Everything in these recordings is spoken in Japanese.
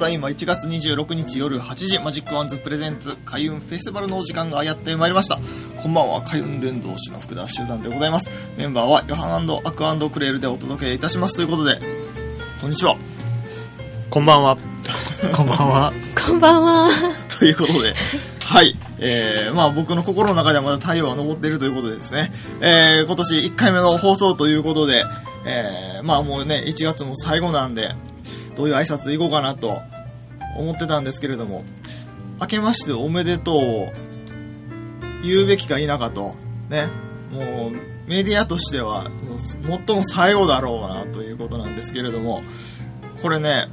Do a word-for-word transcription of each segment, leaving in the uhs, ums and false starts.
だいまいちがつにじゅうろくにち夜はちじ、マジックワンズプレゼンツ開運フェスティバルのお時間がやってまいりました。こんばんは、開運伝道師の福田修山でございます。メンバーはヨハン&アク&クレールでお届けいたしますということで、こんにちは。 こんばんは。 こんばんは。 こんばんは。 ということで、はい。えー、まあ僕の心の中ではまだ太陽は昇っているということでですね、えー、今年いっかいめの放送ということで、えー、まあもうね、いちがつも最後なんで、どういう挨拶でいこうかなと思ってたんですけれども、明けましておめでとうを言うべきか否かと、ね、もうメディアとしてはもう最も最後だろうなということなんですけれども、これね、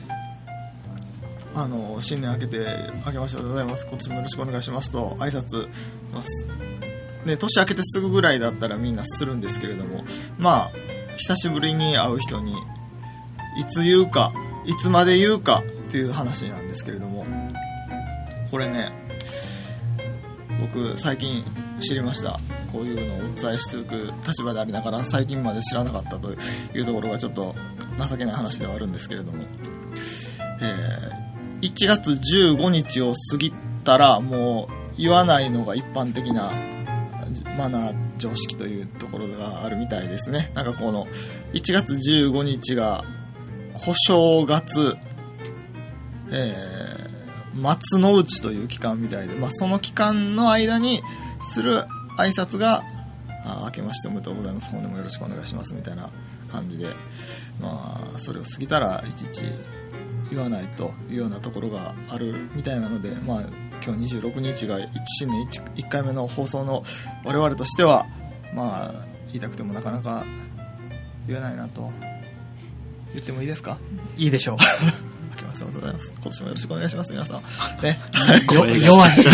あの新年明けて明けましておめでとうございます、今年もよろしくお願いしますと挨拶ますね、年明けてすぐぐらいだったらみんなするんですけれども、まあ久しぶりに会う人にいつ言うかいつまで言うかっていう話なんですけれども、これね、僕最近知りました。こういうのをお伝えしていく立場でありながら最近まで知らなかったというところがちょっと情けない話ではあるんですけれども、えーいちがつじゅうごにちを過ぎたらもう言わないのが一般的なマナー常識というところがあるみたいですね。なんかこのいちがつじゅうごにちが小正月、えー、松の内という期間みたいで、まあ、その期間の間にする挨拶があ明けましておめでとうございます、本年もよろしくお願いしますみたいな感じで、まあそれを過ぎたらいちいち言わないというようなところがあるみたいなので、まあ今日にじゅうろくにちが新年 1, いっかいめの放送の我々としては、まあ言いたくてもなかなか言えないなと。言ってもいいですか？ いいでしょう。 明けましておめでとうございます。今年もよろしくお願いします皆さん。ね。 弱い。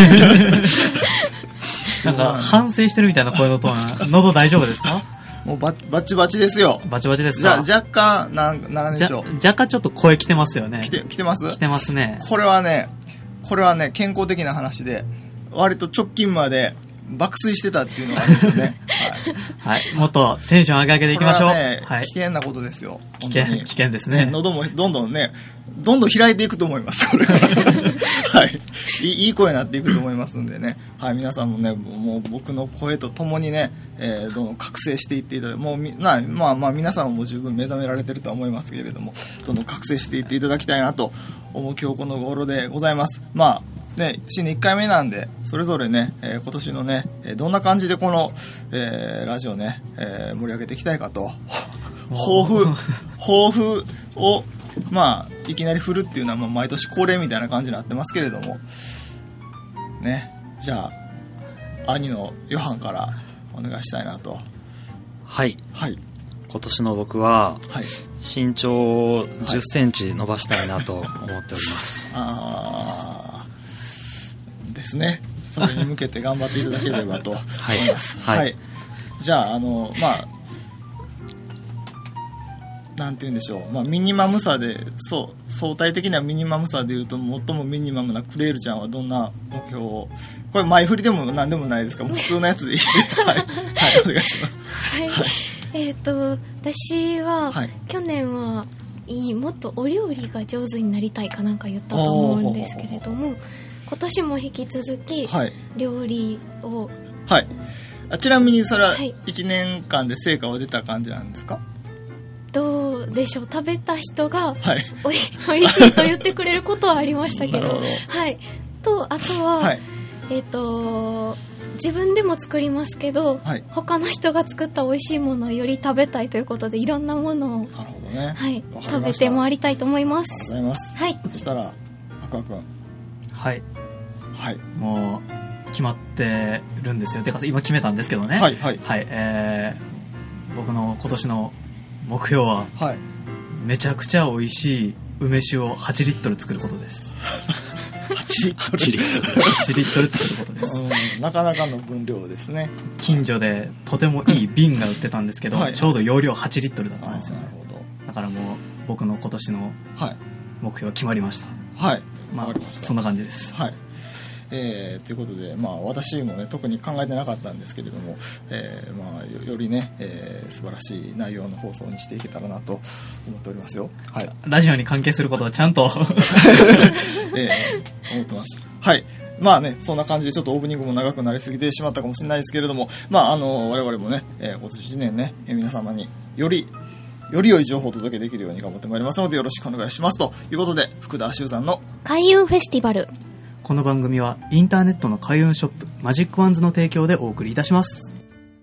なんか反省してるみたいな声のトーン。喉大丈夫ですか？ もうババチバチですよ。 バチバチですか？ じゃ若干なんなんでしょう。 若干ちょっと声来てますよね。 来て来てます？ 来てますね。 これはね、これはね健康的な話で、割と直近まで爆睡してたっていうのがあるんですよね。 はい。はい。もっとテンション上げ上げていきましょう。 これはね、 はい。 危険なことですよ。 危険危険ですね。 喉もどんどんね、どんどん開いていくと思います。これはい。いい、いい声になっていくと思いますんでね。はい。皆さんもね、もう僕の声とともにね、えー、どんどん覚醒していっていただいて、もうみなまあまあ皆さんも十分目覚められてるとは思いますけれども、どんどん覚醒していっていただきたいなと思う今日この頃でございます。まあ。ね、新年いっかいめなんで、それぞれね、えー、今年のね、えー、どんな感じでこの、えー、ラジオね、えー、盛り上げていきたいかと、抱負、抱負を、まあ、いきなり振るっていうのは、まあ、毎年恒例みたいな感じになってますけれども、ね、じゃあ、兄のヨハンからお願いしたいなと。 はい。 はい。 今年の僕は、はい、身長をじゅっセンチ伸ばしたいなと思っております。 はい、あー。ですね。それに向けて頑張っていただければと思います。はい。はいはい、じゃあ、あの、まあ、なんて言うんでしょう。まあ、ミニマムさで、そう、相対的なミニマムさで言うと、最もミニマムなクレールちゃんはどんな目標を、これ前振りでも何でもないですか？もう普通のやつでいいです。はい。はい、お願いします。 はい。はい、えっと、私は、はい、去年は、いい、もっとお料理が上手になりたいかなんか言ったと思うんですけれども、今年も引き続き料理を、はいはい、あちなみにそれはいちねんかんで成果は出た感じなんですか？ どうでしょう、食べた人が、 はい、 おい、おいしいと言ってくれることはありましたけど、 なるほど、 はい、とあとは、はい、えっと自分でも作りますけど、はい、他の人が作った美味しいものをより食べたいということで、いろんなものを、 なるほどね、 はい、食べて回りたいと思います。 ありがとうございます。 はい。 そしたらアクア君。 はい。 はい。 もう決まってるんですよ。てか今決めたんですけどね。 はいはい。 はい。えー、僕の今年の目標は、はい、めちゃくちゃ美味しい梅酒をはちリットル作ることです。 はちリットル ?はちリットル。 はちリットル作ることです。 うん、なかなかの分量ですね。 近所でとてもいい瓶が売ってたんですけど、はい、ちょうど容量はちリットルだったんですよね。 なるほど。 だからもう僕の今年の目標は決まりました。 はい。 まあ、そんな感じです。 はい。 えー、ということで、まあ、私もね特に考えてなかったんですけれども、えーまあ、よ, よりね、えー、素晴らしい内容の放送にしていけたらなと思っておりますよ。はい、 ラジオに関係することはちゃんと、 えー、思ってます。はい。まあね、そんな感じでちょっとオープニングも長くなりすぎてしまったかもしれないですけれども、まああの、我々もね、えー、今年いちねんね、えー、皆様により、より良い情報をお届けできるように頑張ってまいりますのでよろしくお願いします。ということで、福田修山の開運フェスティバル。 この番組はインターネットの開運ショップ、マジックワンズの提供でお送りいたします。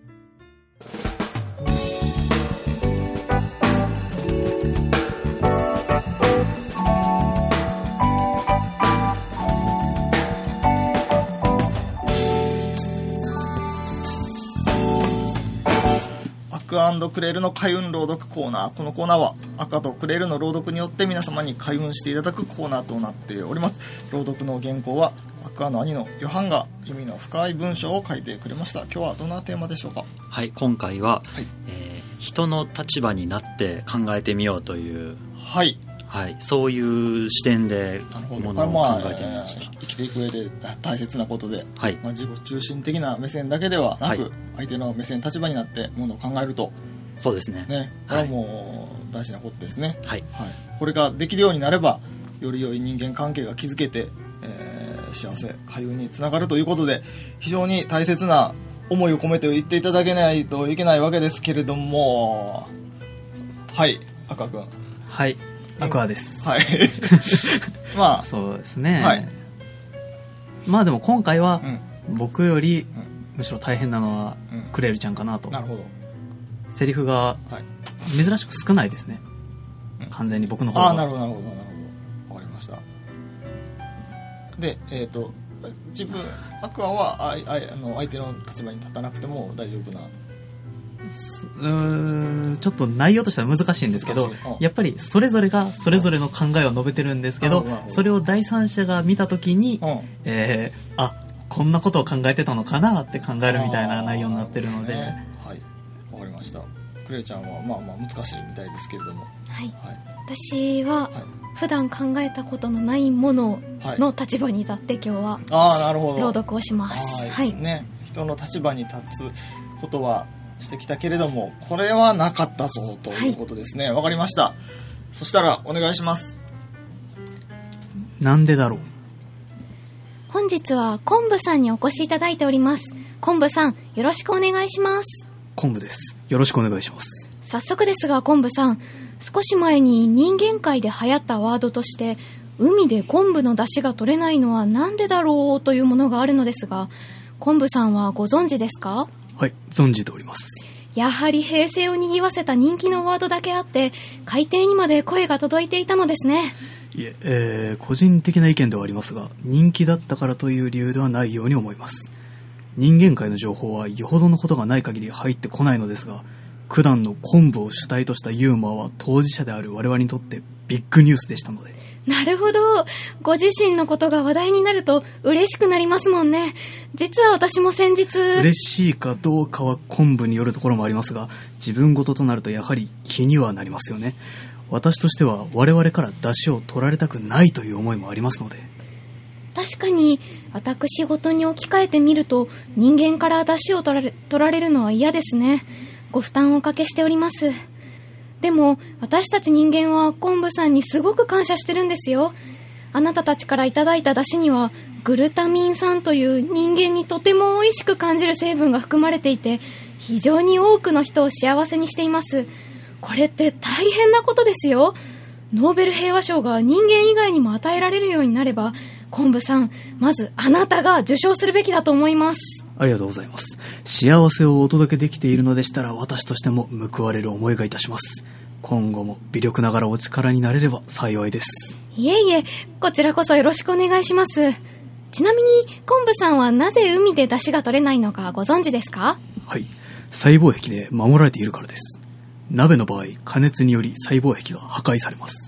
アククレールの開運朗読コーナー。このコーナーは赤とクレールの朗読によって皆様に開運していただくコーナーとなっております。朗読の原稿はアクアの兄のヨハンが意味の深い文章を書いてくれました。今日はどんなテーマでしょうか？ はい、今回は、はい、えー、人の立場になって考えてみようという、 はいはい、そういう視点でものを考えてみました。 まあ、生きていく上で大切なことで、 はい、 まあ、自己中心的な目線だけではなく、はい、相手の目線立場になってものを考えると、 そうですね。 ね、これはもう大事なことですね。 はい。 はい。これができるようになれば、より良い人間関係が築けて、えー、幸せ、開運につながるということで、非常に大切な思いを込めて言っていただけないといけないわけですけれども、はい、赤くん。 はい、アクアです。 はい。まあ、 そうですね。 はい。 まあでも今回は、 うん、 僕より、うん、むしろ大変なのは、うん、クレールちゃんかなと。 なるほど。 セリフが珍しく少ないですね、はい、完全に僕の方が。 ああ、なるほどなるほどなるほど、わかりました。で、えっ、ー、と自分アクアはあああの相手の立場に立たなくても大丈夫な。 うーん、ちょっと内容としては難しいんですけど、やっぱりそれぞれがそれぞれの考えを述べてるんですけど、それを第三者が見たときに、うん、えー、あ、こんなことを考えてたのかなって考えるみたいな内容になってるので、 ね、はい、わかりました。クレイちゃんはまあまあ難しいみたいですけれども、 はい、はい、私は普段考えたことのないものの立場に立って今日は朗読をします。 はい、はい、ね、人の立場に立つことはしてきたけれども、これはなかったぞということですね。わ、はい、かりました。そしたらお願いします。 なんでだろう。 本日は昆布さんにお越しいただいております。昆布さん、よろしくお願いします。 昆布です。よろしくお願いします。 早速ですが昆布さん、少し前に人間界で流行ったワードとして海で昆布の出汁が取れないのはなんでだろうというものがあるのですが、昆布さんはご存知ですか？ はい、存じております。 やはり平成を賑わせた人気のワードだけあって海底にまで声が届いていたのですね。 いえ、えー、個人的な意見ではありますが、人気だったからという理由ではないように思います。人間界の情報はよほどのことがない限り入ってこないのですが、九段の昆布を主体としたユーモアは当事者である我々にとってビッグニュースでしたので。 なるほど。ご自身のことが話題になると嬉しくなりますもんね。実は私も先日。 嬉しいかどうかは昆布によるところもありますが、自分事となるとやはり気にはなりますよね。私としては我々から出汁を取られたくないという思いもありますので。 確かに私事に置き換えてみると人間から出汁を取られ、取られるのは嫌ですね。ご負担をおかけしております。でも私たち人間は昆布さんにすごく感謝してるんですよ。あなたたちからいただいた出汁にはグルタミン酸という人間にとても美味しく感じる成分が含まれていて、非常に多くの人を幸せにしています。これって大変なことですよ。ノーベル平和賞が人間以外にも与えられるようになれば、昆布さん、まずあなたが受賞するべきだと思います。 ありがとうございます。幸せをお届けできているのでしたら、私としても報われる思いがいたします。今後も微力ながらお力になれれば幸いです。 いえいえ、こちらこそよろしくお願いします。ちなみに昆布さんはなぜ海で出汁が取れないのかご存知ですか？ はい、細胞壁で守られているからです。鍋の場合、加熱により細胞壁が破壊されます。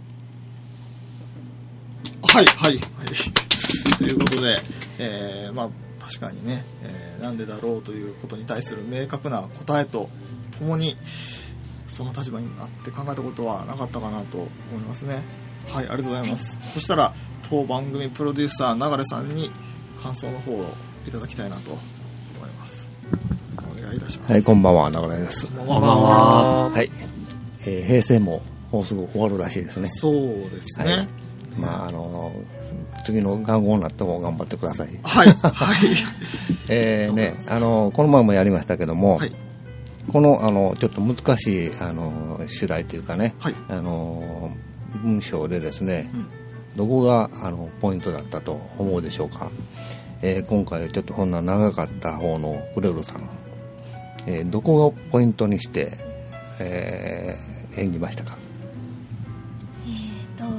はいはいはいということで、えー、まあ確かにね、えー、なんでだろうということに対する明確な答えとともにその立場になって考えたことはなかったかなと思いますね。はい、ありがとうございます。そしたら当番組プロデューサー流さんに感想の方をいただきたいなと思います。お願いいたします。 はい、こんばんは、中根です。 こんばんは。 はい、えー、平成ももうすぐ終わるらしいですね。 そうですね。はい、 まああの次の元号になっても頑張ってください。 はいはい。 えーね、あのこの前もやりましたけども、はい、このあのちょっと難しいあの主題というかね、はい、あの文章でですね、うん、どこがあのポイントだったと思うでしょうか。えー、今回ちょっとこんな長かった方のクレルさん、えー、どこをポイントにして、えー、演じましたか。 えーと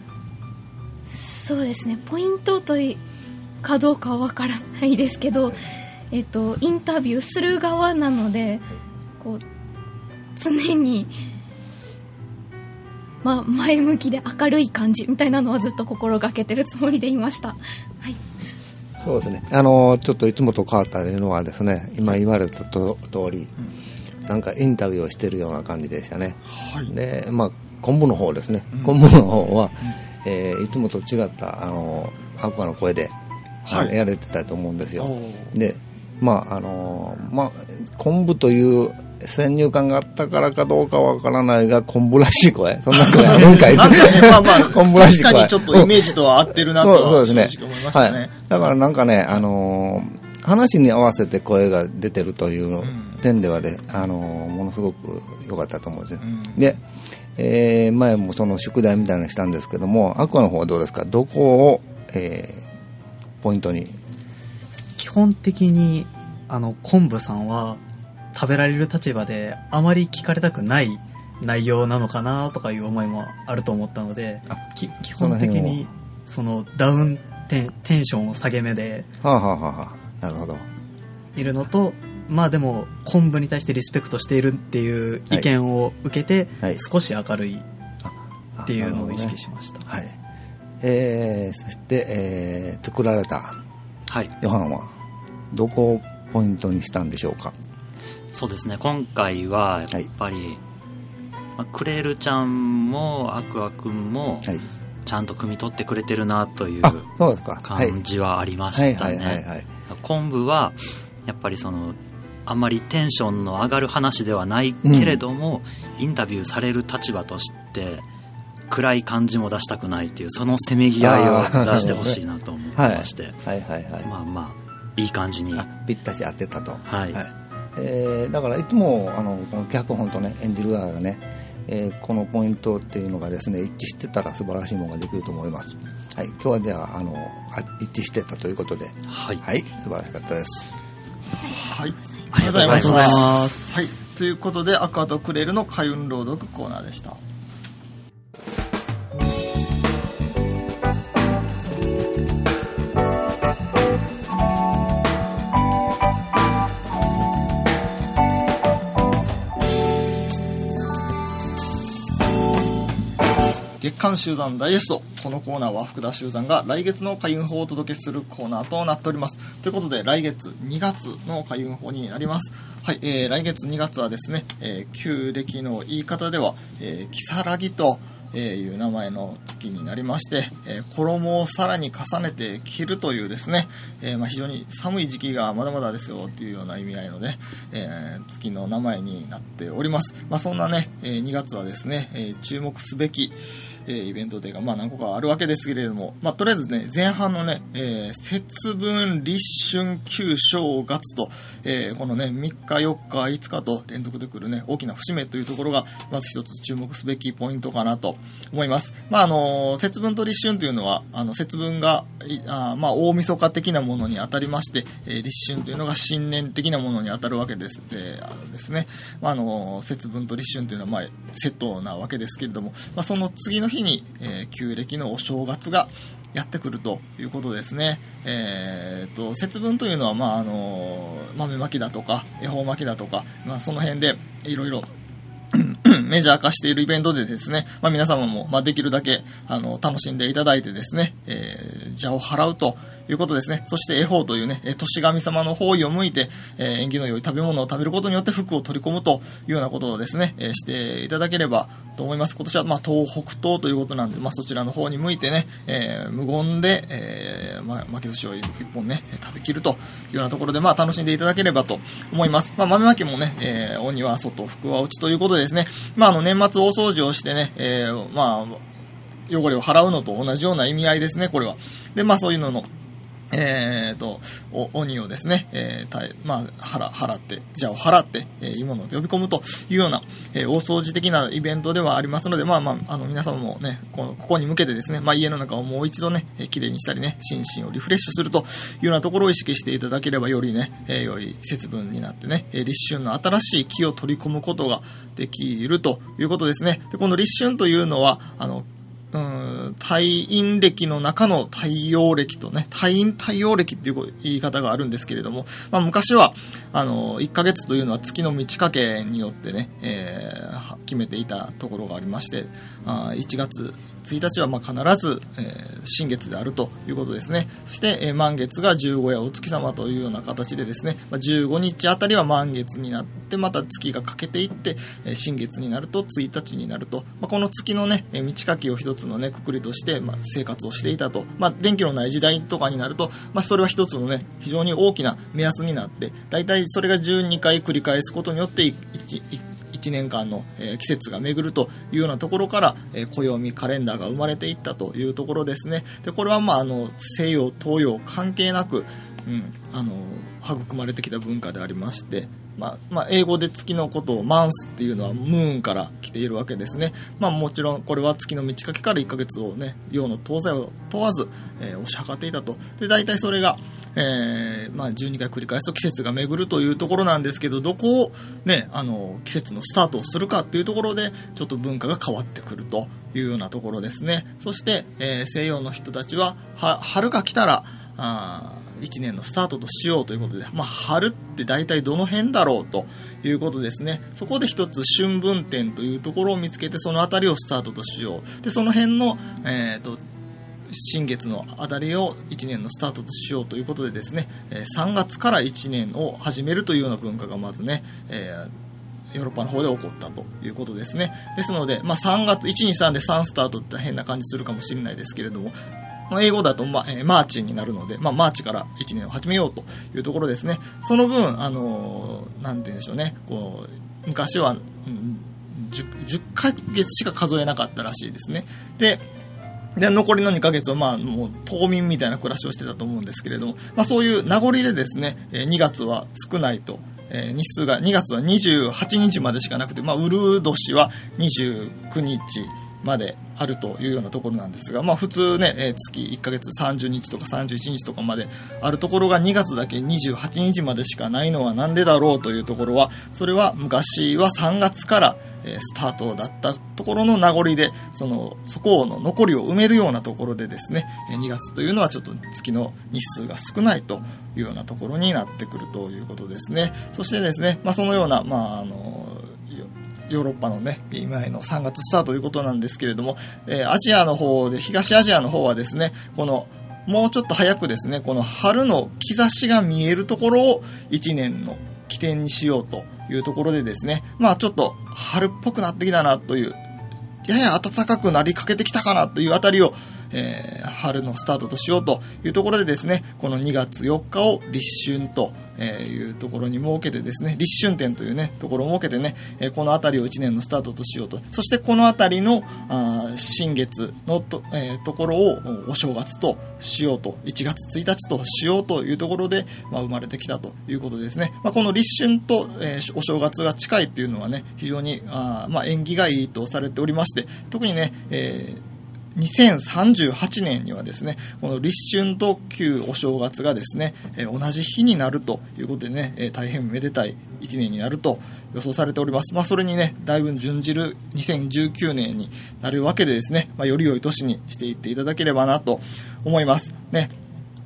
そうですね、ポイントというかどうかはわからないですけど、えーとインタビューする側なのでこう常に、まあ、前向きで明るい感じみたいなのはずっと心がけてるつもりでいました。はい、 そうですね、あのちょっといつもと変わったというのはですね、今言われたと通り、うん、なんかインタビューをしているような感じでしたね。はい、で、まあ昆布の方ですね、うん、昆布の方は、うんえー、いつもと違ったあのアクアの声で、はい、やれてたと思うんですよ。で、まああのまあ昆布という先入観があったからかどうかはわからないが、昆布らしい声、そんな声あるんかい。 なんかね、まあまあ昆布らしい声。 確かにちょっとイメージとは合ってるなとは正直思いましたね。はい、 だからなんかね、あのー、話に合わせて声が出てるという点ではね、あのー、ものすごく良かったと思うんですよ。うん、で。えー、前もその宿題みたいなのしたんですけども、アクアの方はどうですか。どこを、えー、ポイントに。 基本的にあの昆布さんは食べられる立場であまり聞かれたくない内容なのかなとかいう思いもあると思ったので、き基本的にそのダウンテン、テンションを下げ目で、 はあはあはあ、なるほど。 いるのと、まあでも昆布に対してリスペクトしているっていう意見を受けて、はいはい、少し明るいっていうのを意識しました。 ね、はい。えー、そして、えー、作られたヨハンはどこをポイントにしたんでしょうか。 そうですね、今回はやっぱり、はいまあ、クレールちゃんもアクアくんもちゃんと汲み取ってくれてるなという感じはありましたね。昆布はやっぱりそのあんまりテンションの上がる話ではないけれども、うん、インタビューされる立場として暗い感じも出したくないっていう、そのせめぎ合いを出してほしいなと思ってまして、はいはいはいはい、まあまあいい感じにぴったし合ってたと。 はい、はいえー、だからいつもあのこの脚本とね演じる側がね、えー、このポイントっていうのがですね一致してたら素晴らしいものができると思います。はい、今日はじゃあ、あの一致してたということで、はい、はい、素晴らしかったです。 はい、ありがとうございます。はい、ということでアクアとクレールの開運朗読コーナーでした。月刊集団ダイジェスト。このコーナーは福田集団が来月の開運法をお届けするコーナーとなっております。ということで来月にがつの開運法になります。はい、えー、来月にがつはですね、えー、旧暦の言い方では、えー、如月という名前の月になりまして、えー、衣をさらに重ねて着るというですね、えーまあ、非常に寒い時期がまだまだですよというような意味合いのね、えー、月の名前になっております。まあ、そんなね、えー、にがつはですね、えー、注目すべき、えー、イベントというか、まあ、何個かあるわけですけれども、まあ、とりあえずね、前半のね、えー、節分、立春、旧正月と、えー、このね、みっか、よっか、いつかと連続で来るね、大きな節目というところが、まず一つ注目すべきポイントかなと思います。まあ、あの、節分と立春というのは、あの、節分が、あまあ、大晦日的なものに当たりまして、えー、立春というのが新年的なものに当たるわけです。で、あのですね、まあ、あの、節分と立春というのは、まあ、セットなわけですけれども、まあ、その次の日に、えー、旧暦のお正月がやってくるということですね。えー、と、節分というのは、まあ、あの、豆まきだとか、恵方巻きだとか、まあ、その辺でいろいろメジャー化しているイベントでですね、まあ、皆様も、まあ、できるだけあの楽しんでいただいてですね、えー、邪を払うということですね。そして恵方というね、年神様の方位を向いて、えー、縁起の良い食べ物を食べることによって福を取り込むというようなことをですね、えー、していただければと思います。今年はまあ東北東ということなんで、まあそちらの方に向いてね、えー、無言で、えー、まあ巻き寿司を一本ね、食べきるというようなところで、まあ楽しんでいただければと思います。まあ豆まきもね、えー、鬼は外、福は内ということでですね、まああの年末大掃除をしてね、えー、まあ汚れを払うのと同じような意味合いですね、これは。で、まあそういうのの、えーと、鬼をですね、えー、まあ、払、払って、じゃあを払って、えー、いいものを呼び込むというような、えー、大掃除的なイベントではありますので、まあまあ、あの、皆様もね、この、ここに向けてですね、まあ家の中をもう一度ね、えー、綺麗にしたりね、心身をリフレッシュするというようなところを意識していただければ、よりね、えー、良い節分になってね、えー、立春の新しい気を取り込むことができるということですね。で、この立春というのは、あの、うん、太陰暦の中の太陽暦とね、太陰太陽暦っていう言い方があるんですけれども、まあ昔は、あの、いっかげつというのは月の満ち欠けによってね、えー、決めていたところがありまして、あいちがつついたちはまあ必ず、えー、新月であるということですね。そして、えー、満月がじゅうご夜お月様というような形でですね、まあ、じゅうごにちあたりは満月になって、また月が欠けていって、えー、新月になるとついたちになると、まあ、この月のね、えー、満ち欠けを一つのね、くくりとして、まあ、生活をしていたと。まあ、電気のない時代とかになると、まあ、それは一つのね、非常に大きな目安になって、だいたいそれがじゅうにかい繰り返すことによって、いちねんかんの、えー、季節が巡るというようなところから、えー、暦カレンダーが生まれていったというところですね。で、これはまあ、あの、西洋、東洋関係なく、うん、あの、育まれてきた文化でありまして、まあ、まあ、英語で月のことをマンスっていうのはムーンから来ているわけですね。まあ、もちろんこれは月の満ち欠けからいっかげつをね、洋の東西を問わず、えー、押し量っていたと。で、大体それが、えー、まあ、じゅうにかい繰り返すと季節が巡るというところなんですけど、どこをね、あの、季節のスタートをするかっていうところで、ちょっと文化が変わってくるというようなところですね。そして、えー、西洋の人たちは、は、春が来たら、あ一年のスタートとしようということで、まあ、春って大体どの辺だろうということですね。そこで一つ春分点というところを見つけて、そのあたりをスタートとしよう。で、その辺の、えっと、新月のあたりをいちねんのスタートとしようということでですね、さんがつからいちねんを始めるというような文化がまずね、えー、ヨーロッパの方で起こったということですね。ですので、まあ、さんがつ、いち、に、さんでさんスタートって変な感じするかもしれないですけれども、英語だと、ま、えー、マーチになるので、まあ、マーチからいちねんを始めようというところですね。その分、あのー、なんて言うんでしょうね、こう、昔は、うん、10, じゅっかげつしか数えなかったらしいですね。で、で、残りのにかげつは、まあ、もう、冬眠みたいな暮らしをしてたと思うんですけれども、まあ、そういう名残でですね、にがつは少ないと。えー、日数が、にがつはにじゅうはちにちまでしかなくて、まあ、ウルー年はにじゅうくにちまであるというようなところなんですが、まあ普通ね、えー、月いっかげつさんじゅうにちとかさんじゅういちにちとかまであるところがにがつだけにじゅうはちにちまでしかないのはなんでだろうというところは、それは昔はさんがつから、えー、スタートだったところの名残で、その、そこの残りを埋めるようなところでですね、えー、にがつというのはちょっと月の日数が少ないというようなところになってくるということですね。そしてですね、まあそのような、まああの、ヨーロッパのね、今へのさんがつスタートということなんですけれども、えー、アジアの方で、東アジアの方はですね、この、もうちょっと早くですね、この春の兆しが見えるところをいちねんの起点にしようというところでですね、まあちょっと春っぽくなってきたなという、やや暖かくなりかけてきたかなというあたりを、えー、春のスタートとしようというところでですね、このにがつよっかを立春というところに設けてですね、立春点というね、ところを設けてね、このあたりをいちねんのスタートとしようと。そしてこのあたりのあ新月の と,、えー、ところをお正月としようと、いちがつついたちとしようというところで、まあ、生まれてきたということですね。まあ、この立春と、えー、お正月が近いっていうのはね、非常にあ、まあ、縁起がいいとされておりまして、特にね、えーにせんさんじゅうはちねんにはですね、この立春と旧お正月がですね、えー、同じ日になるということでね、えー、大変めでたいいちねんになると予想されております。まあそれにね、だいぶ準じるにせんじゅうきゅうねんになるわけでですね、まあより良い年にしていっていただければなと思います。ね。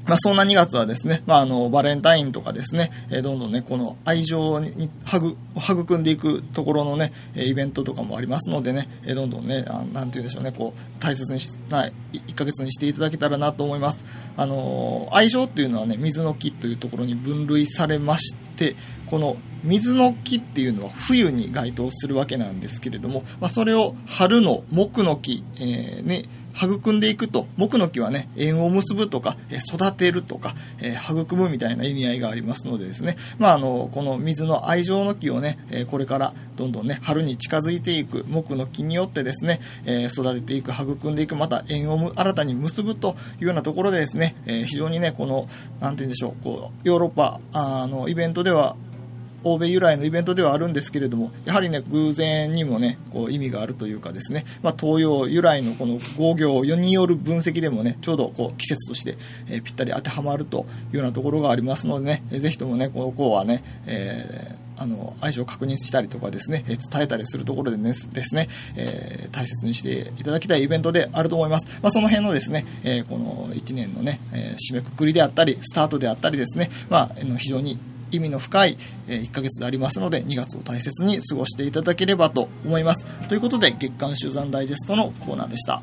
まあ、そんなにがつはですね、まあ、あの、バレンタインとかですね、えー、どんどんね、この愛情に育、育んでいくところのね、イベントとかもありますのでね、えー、どんどんね、あなんて言うんでしょうね、こう、大切にし、ない、いっかげつにしていただけたらなと思います。あのー、愛情っていうのはね、水の木というところに分類されまして、この水の木っていうのは冬に該当するわけなんですけれども、まあ、それを春の木の木、えー、ね、育んでいくと、木の木はね、縁を結ぶとか、育てるとか、えー、育むみたいな意味合いがありますのでですね、まあ、あの、この水の愛情の木をね、えー、これからどんどんね、春に近づいていく木の木によってですね、えー、育てていく、育んでいく、また縁を新たに結ぶというようなところでですね、えー、非常にね、この、なんて言うんでしょう、こう、ヨーロッパ、あの、イベントでは、欧米由来のイベントではあるんですけれども、やはりね、偶然にもね、こう意味があるというかですね、まあ、東洋由来のこの語行による分析でもね、ちょうどこう季節として、えー、ぴったり当てはまるというようなところがありますのでね、えー、ぜひともね、ここはね、えー、あの、愛情を確認したりとかですね、えー、伝えたりするところでね、ですね、えー、大切にしていただきたいイベントであると思います。まあ、その辺のですね、えー、このいちねんのね、えー、締めくくりであったり、スタートであったりですね、まあ、非常に意味の深いいっかげつでありますので、にがつを大切に過ごしていただければと思います。ということで、月刊集団ダイジェストのコーナーでした。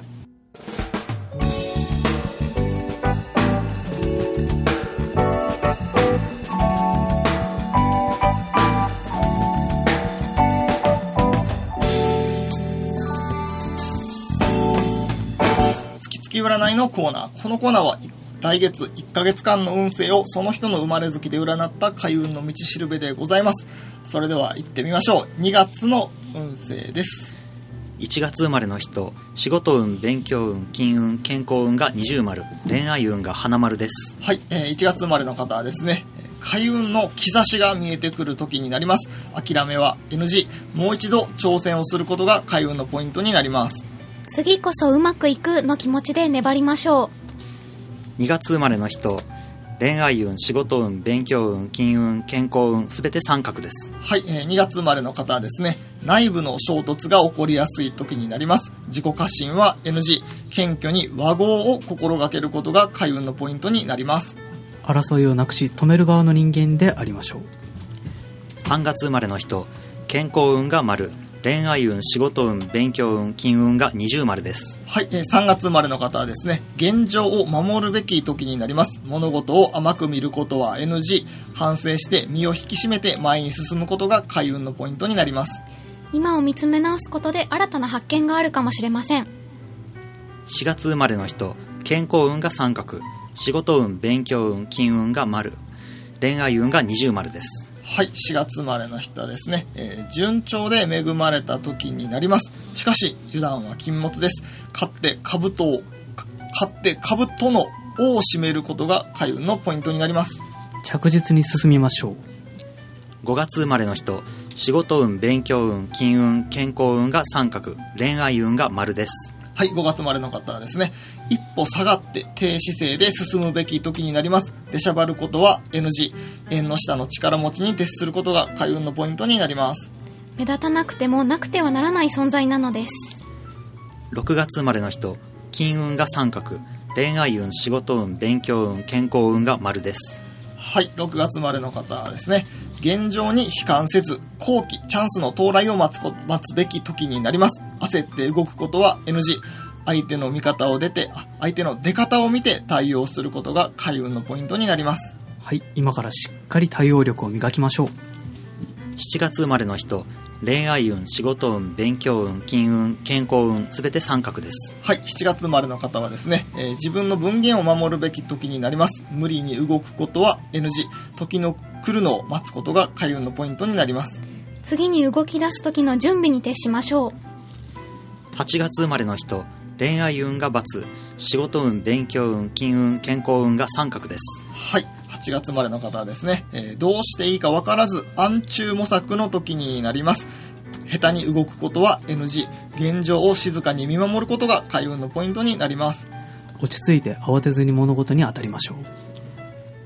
月々占いのコーナー。このコーナーは来月いっかげつかんの運勢をその人の生まれ月で占った開運の道しるべでございます。それでは行ってみましょう。にがつの運勢です。 いちがつ生まれの人、仕事運、勉強運、金運、健康運が二重丸、恋愛運が花丸です。 はい、えー、いちがつ生まれの方はですね、開運の兆しが見えてくる時になります。諦めは エヌジー。もう一度挑戦をすることが開運のポイントになります。 次こそうまくいくの気持ちで粘りましょう。 にがつ生まれの人、恋愛運、仕事運、勉強運、金運、健康運、すべて三角です。 はい、えー、にがつ生まれの方はですね、内部の衝突が起こりやすい時になります。自己過信は エヌジー。謙虚に和合を心がけることが開運のポイントになります。 争いをなくし、止める側の人間でありましょう。さんがつ生まれの人、健康運が丸、恋愛運、仕事運、勉強運、金運が二重丸です。 はい、えー、さんがつ生まれの方はですね、現状を守るべき時になります。物事を甘く見ることは エヌジー。反省して身を引き締めて前に進むことが開運のポイントになります。 今を見つめ直すことで新たな発見があるかもしれません。 しがつ生まれの人、健康運が三角、仕事運、勉強運、金運が丸、恋愛運が二重丸です。 はい、しがつ生まれの人はですね、えー、順調で恵まれた時になります。しかし油断は禁物です。勝って兜を勝って兜の尾を締めることが開運のポイントになります。 着実に進みましょう。 ごがつ生まれの人、仕事運、勉強運、金運、健康運が三角、恋愛運が丸です。 はい、ごがつ生まれの方はですね、一歩下がって低姿勢で進むべき時になります。出しゃばることは エヌジー。縁の下の力持ちに徹することが開運のポイントになります。 目立たなくてもなくてはならない存在なのです。 ろくがつ生まれの人、金運が三角、恋愛運、仕事運、勉強運、健康運が丸です。 はい、ろくがつ生まれの方はですね、現状に悲観せず、好機、チャンスの到来を待つこ、待つべき時になります。焦って動くことは エヌジー。相手の見方を出て、相手の出方を見て対応することが開運のポイントになります。 はい、今からしっかり対応力を磨きましょう。しちがつ生まれの人、恋愛運、仕事運、勉強運、金運、健康運、すべて三角です。 はい、しちがつ生まれの方はですね、えー、自分の分限を守るべき時になります。無理に動くことは エヌジー。時の来るのを待つことが開運のポイントになります。 次に動き出す時の準備に徹しましょう。はちがつ生まれの人、恋愛運が×、仕事運、勉強運、金運、健康運が三角です。 はい、はちがつ生まれの方はですね、えー、どうしていいか分からず暗中模索の時になります。下手に動くことは エヌジー。現状を静かに見守ることが開運のポイントになります。 落ち着いて慌てずに物事に当たりましょう。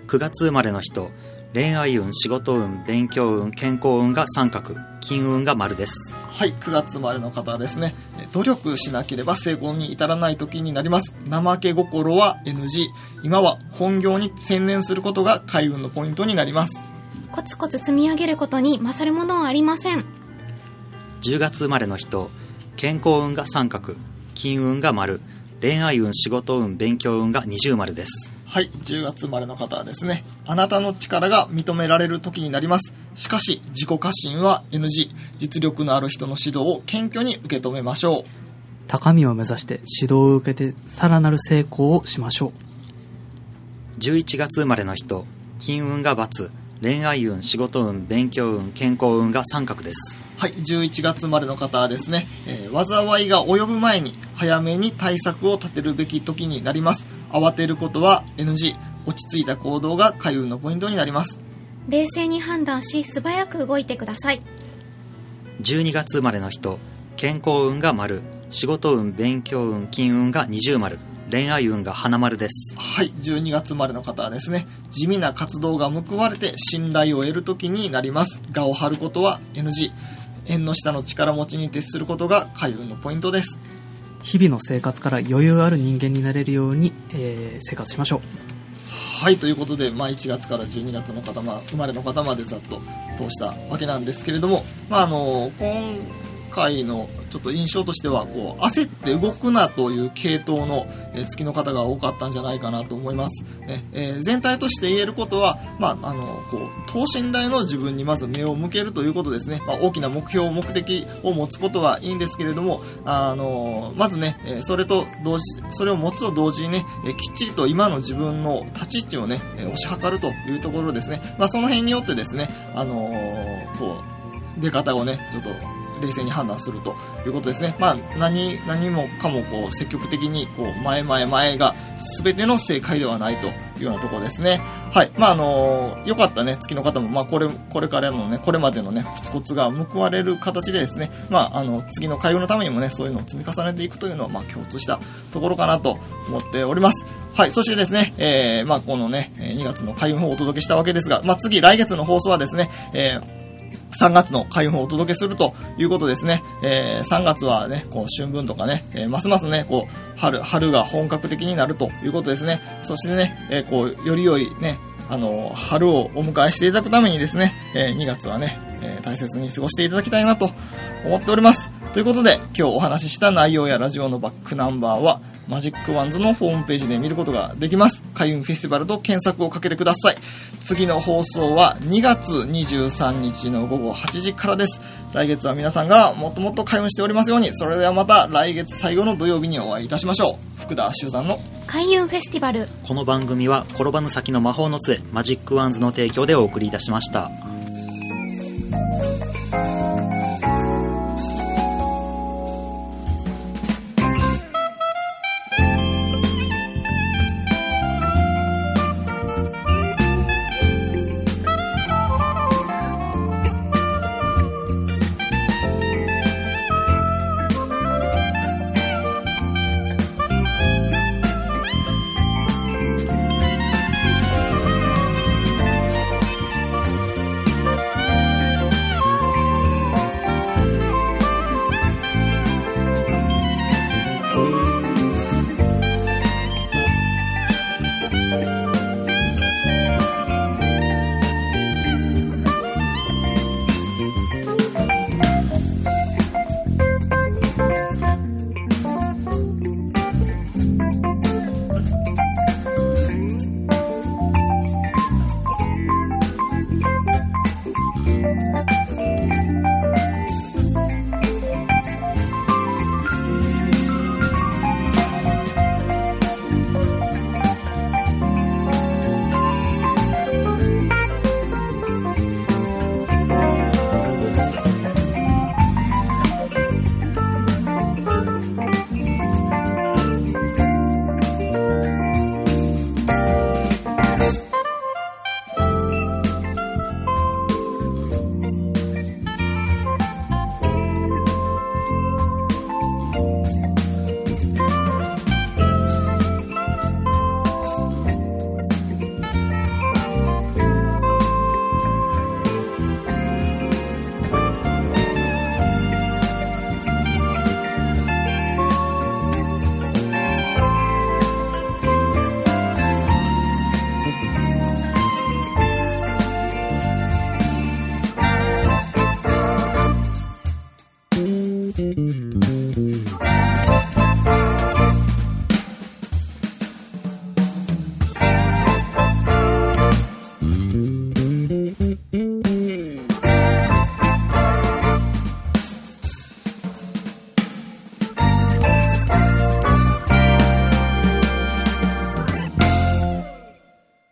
くがつ生まれの人、恋愛運、仕事運、勉強運、健康運が三角、金運が丸です。 はい、くがつ生まれの方ですね。努力しなければ成功に至らない時になります。怠け心は エヌジー。今は本業に専念することが開運のポイントになります。 コツコツ積み上げることに勝るものはありません。 じゅうがつ生まれの人、健康運が三角、金運が丸、恋愛運、仕事運、勉強運が二重丸です。 はい、じゅうがつ生まれの方はですね、あなたの力が認められる時になります。しかし、自己過信は エヌジー。実力のある人の指導を謙虚に受け止めましょう。 高みを目指して指導を受けてさらなる成功をしましょう。 じゅういちがつ生まれの人、金運が×、恋愛運、仕事運、勉強運、健康運が三角です。 はい、じゅういちがつ生まれの方はですね、えー、災いが及ぶ前に早めに対策を立てるべき時になります。慌てることは エヌジー。落ち着いた行動が開運のポイントになります。 冷静に判断し素早く動いてください。 じゅうにがつ生まれの人、健康運が丸、仕事運、勉強運、金運が二重丸、恋愛運が花丸です。 はい、じゅうにがつ生まれの方はですね、地味な活動が報われて信頼を得る時になります。我を張ることは エヌジー。縁の下の力持ちに徹することが開運のポイントです。 日々の生活から余裕ある人間になれるように、えー、生活しましょう。 はい、ということで、まあ、いちがつからじゅうにがつの方、まあ、生まれの方までざっと通したわけなんですけれども、まあ、あの今回のちょっと印象としてはこう焦って動くなという系統の、えー、月の方が多かったんじゃないかなと思います、ねえー、全体として言えることは、まあ、あのこう等身大の自分にまず目を向けるということですね、まあ、大きな目標目的を持つことはいいんですけれども、あのまずね、えー、それと同時それを持つと同時にね、えー、きっちりと今の自分の立ち位置をね、えー、推し量るというところですね、まあ、その辺によってですね、あのー、こう出方をねちょっと冷静に判断するということですね。まあ、何、何もかもこう積極的にこう前前前が全ての正解ではないというようなところですね。はい。まあ、あのー、よかったね、月の方も、まあ、これ、これからのね、これまでのね、コツコツが報われる形でですね、まあ、あの、次の開運のためにもね、そういうのを積み重ねていくというのは、まあ、共通したところかなと思っております。はい。そしてですね、えー、まあ、このね、にがつの開運法をお届けしたわけですが、まあ、次、来月の放送はですね、えー、さんがつの開運をお届けするということですね。えー、さんがつはね、こう、春分とかね、えー、ますますね、こう、春、春が本格的になるということですね。そしてね、えー、こう、より良いね、あの、春をお迎えしていただくためにですね、えー、にがつはね、えー、大切に過ごしていただきたいなと思っております。ということで、今日お話しした内容やラジオのバックナンバーは、マジックワンズのホームページで見ることができます。開運フェスティバルと検索をかけてください。次の放送はにがつにじゅうさんにちのごごはちじからです。来月は皆さんがもっともっと開運しておりますように、それではまた来月最後の土曜日にお会いいたしましょう。福田修さんの開運フェスティバル。 この番組は転ばぬ先の魔法の杖、マジックワンズの提供でお送りいたしました。